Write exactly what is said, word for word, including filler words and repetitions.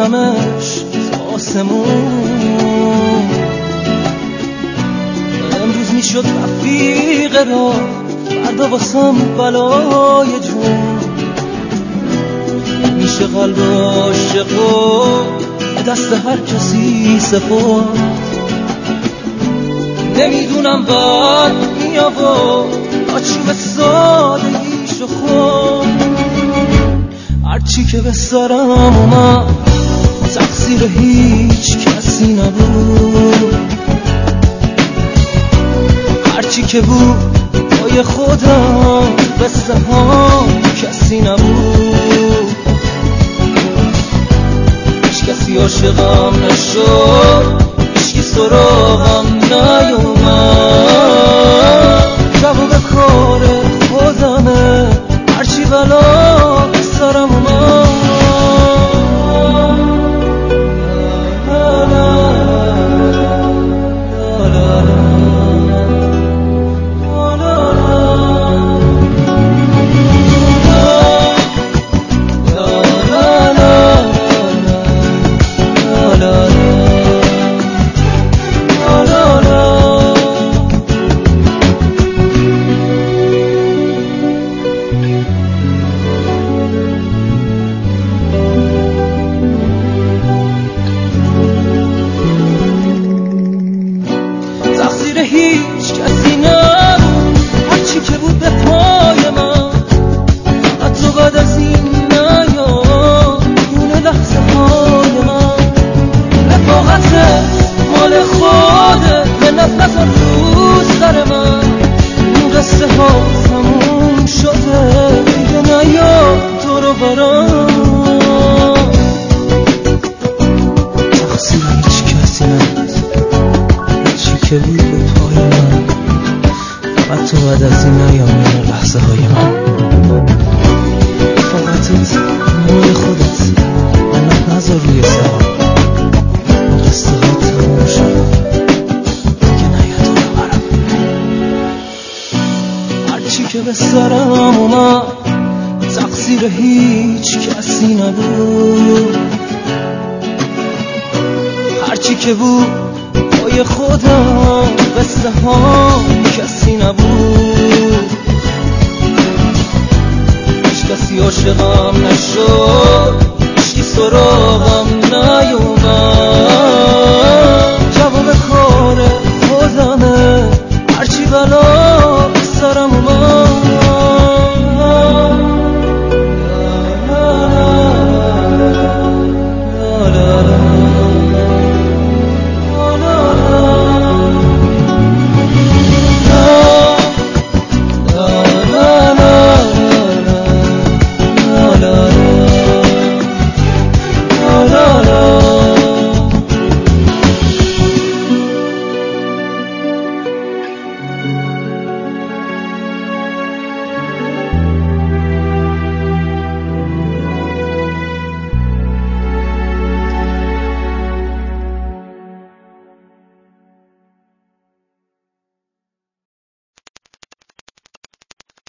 میبرمش تا آسمون. امروز میشد رفیق را، فردا واسم بلای جون. میشه قلب عاشقو به دست هر کسی سپرد. نمیدونم بعد میآورد آچی به سادگیشو خورد. هرچی که به سرم اومد تقصیر هیچ کسی نبود. هرچی که بود پای خودم قصه ها کسی نبود. هیچ کسی عاشقم نشد، هیچکی سراغم نیومد. جواب کار خودمه هرچی بلا سرم اومد. هیچ کسی نبود، هرچی که بود به پای من. حتی بعد از این نیاد دونه لحظه های من. رفاقت مال خوده به نفت رو سر من. این قصه ها تموم شده دیگه نیاد تو رو برام. تقصیر هیچ کسی نبود، هرچی که بود به پای من. فقط تو بعد از این نیامون لحظه های من. فقطت مال خودت منت نذار روی سرم. قصه ها تموم شد دیگه نیاد تو رو برم. هرچی که به سرم اومد تقصیر هیچ کسی نبود. هرچی که بود پای خودم قصه ها کسی نبود. هیچ کسی عاشقم نشد، هیچکی سراغم